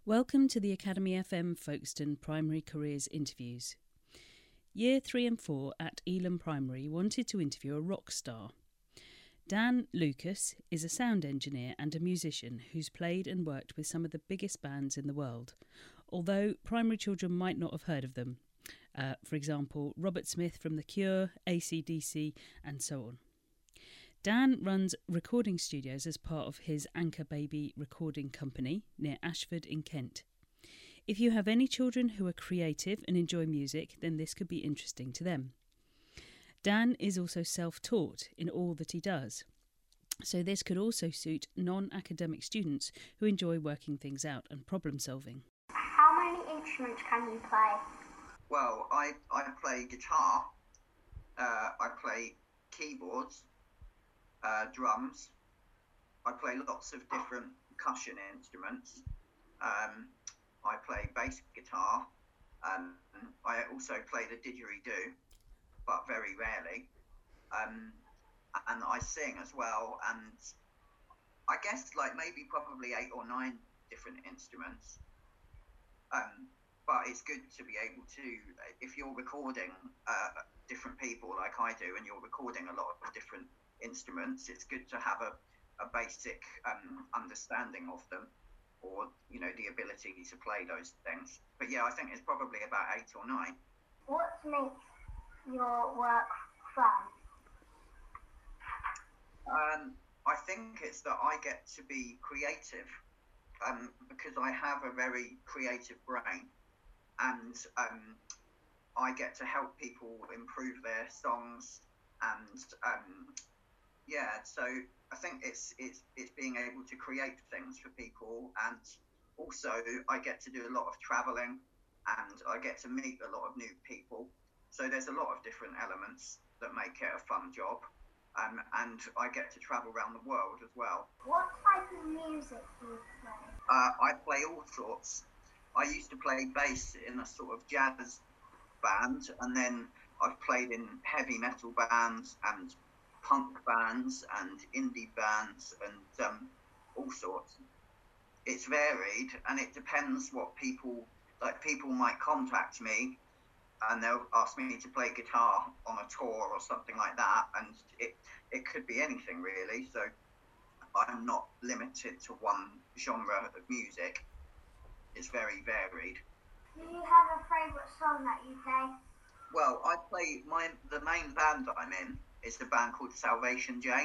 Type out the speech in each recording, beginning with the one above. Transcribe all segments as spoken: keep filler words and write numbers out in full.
Welcome to the Academy F M Folkestone Primary Careers Interviews. Year three and four at Elam Primary wanted to interview a rock star. Dan Lucas is a sound engineer and a musician who's played and worked with some of the biggest bands in the world, although primary children might not have heard of them. Uh, for example, Robert Smith from The Cure, A C D C and so on. Dan runs recording studios as part of his Anchor Baby recording company near Ashford in Kent. If you have any children who are creative and enjoy music, then this could be interesting to them. Dan is also self-taught in all that he does, so this could also suit non-academic students who enjoy working things out and problem solving. How many instruments can you play? Well, I, I play guitar, uh, I play keyboards, uh, drums, I play lots of different percussion instruments, um, I play bass guitar, um, I also play the didgeridoo, but very rarely, um, and I sing as well, and I guess like maybe probably eight or nine different instruments. Um, but it's good to be able to, if you're recording uh, different people like I do, and you're recording a lot of different instruments, it's good to have a, a basic um, understanding of them, or, you know, the ability to play those things. But yeah, I think it's probably about eight or nine. What makes your work fun? Um, I think it's that I get to be creative, um, because I have a very creative brain. And um, I get to help people improve their songs, and um, yeah, so I think it's it's it's being able to create things for people, and also I get to do a lot of traveling, and I get to meet a lot of new people. So there's a lot of different elements that make it a fun job, um, and I get to travel around the world as well. What type of music do you play? Uh, I play all sorts. I used to play bass in a sort of jazz band, and then I've played in heavy metal bands and punk bands and indie bands and um, all sorts. It's varied, and it depends what people, like people might contact me and they'll ask me to play guitar on a tour or something like that, and it, it could be anything really, so I'm not limited to one genre of music. It's very varied. Do you have a favourite song that you play? Well, I play, my the main band that I'm in is the band called Salvation Jane,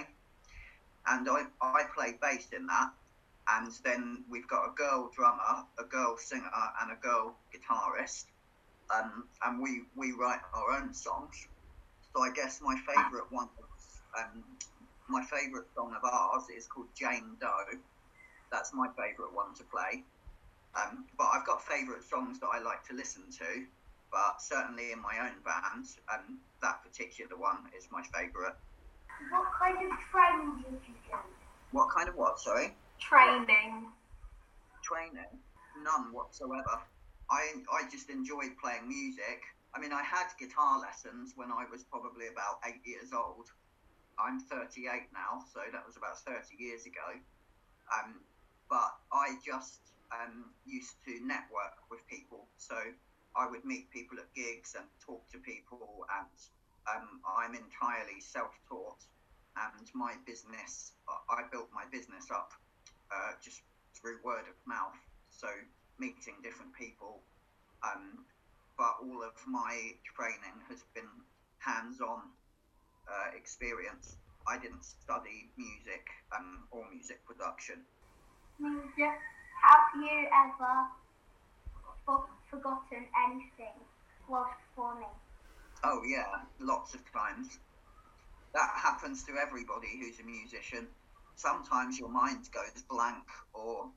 and I, I play bass in that, and then we've got a girl drummer, a girl singer and a girl guitarist, um, and we, we write our own songs. So I guess my favourite one, is, um, my favourite song of ours is called Jane Doe. That's my favourite one to play. Um, but I've got favourite songs that I like to listen to, but certainly in my own band, um, that particular one is my favourite. What kind of training did you do? What kind of what, sorry? Training. Training? None whatsoever. I, I just enjoyed playing music. I mean, I had guitar lessons when I was probably about eight years old. I'm thirty-eight now, so that was about thirty years ago. Um, but I just... Um, used to network with people, so I would meet people at gigs and talk to people, and um, I'm entirely self-taught, and my business, I built my business up uh, just through word of mouth, so meeting different people, um, but all of my training has been hands-on uh, experience. I didn't study music um, or music production. Music. Have you ever for- forgotten anything whilst performing? Oh yeah, lots of times. That happens to everybody who's a musician. Sometimes your mind goes blank, or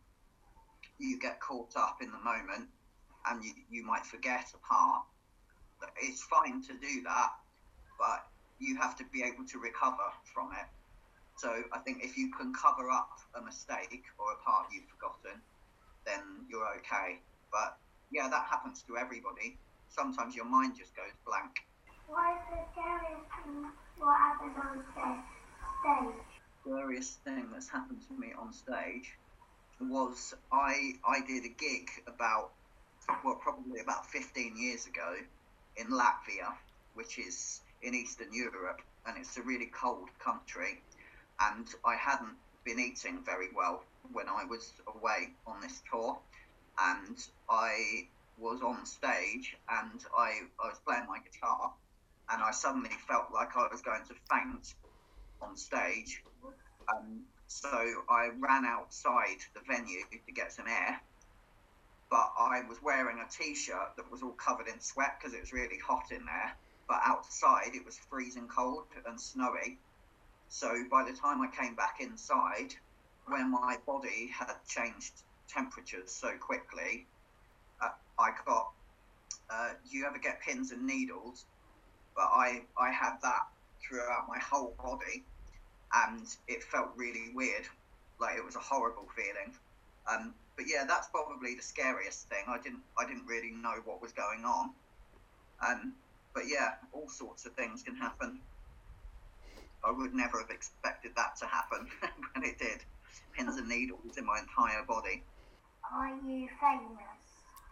you get caught up in the moment and you, you might forget a part. It's fine to do that, but you have to be able to recover from it. So I think if you can cover up a mistake or a part you've forgotten, then you're okay. But yeah, that happens to everybody. Sometimes your mind just goes blank. What is the scariest thing what happened on stage? Scariest thing that's happened to me on stage? was I I did a gig about, well, probably about fifteen years ago in Latvia, which is in Eastern Europe, and it's a really cold country. And I hadn't been eating very well when I was away on this tour, and I was on stage and I, I was playing my guitar, and I suddenly felt like I was going to faint on stage. Um, so I ran outside the venue to get some air, but I was wearing a t-shirt that was all covered in sweat because it was really hot in there, but outside it was freezing cold and snowy. So by the time I came back inside, when my body had changed temperatures so quickly, uh, I got, uh, do you ever get pins and needles? But I, I had that throughout my whole body, and it felt really weird, like it was a horrible feeling. Um, but yeah, that's probably the scariest thing. I didn't I didn't really know what was going on. Um, but yeah, all sorts of things can happen. I would never have expected that to happen, but it did. Pins and needles in my entire body. Are you famous?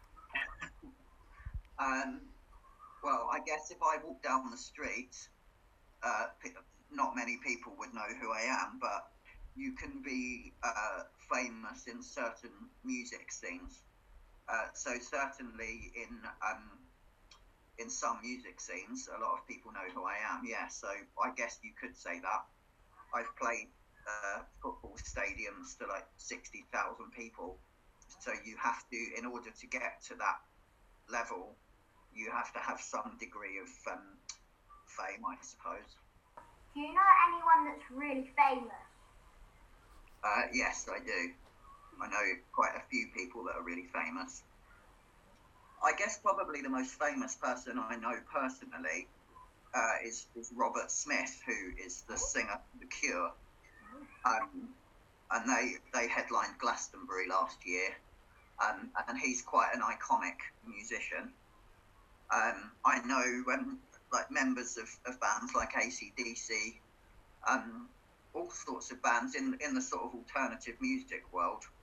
Um, well, I guess if I walk down the street, uh, not many people would know who I am, but you can be uh, famous in certain music scenes. Uh, so certainly in um, in some music scenes, a lot of people know who I am. Yeah, so I guess you could say that. I've played uh, football stadiums to like sixty thousand people. So you have to, in order to get to that level, you have to have some degree of um, fame, I suppose. Do you know anyone that's really famous? Uh, yes, I do. I know quite a few people that are really famous. I guess probably the most famous person I know personally uh, is, is Robert Smith, who is the singer of The Cure. Um, and they, they headlined Glastonbury last year, um, and he's quite an iconic musician. Um, I know um, like members of, of bands like A C D C, um, all sorts of bands in in the sort of alternative music world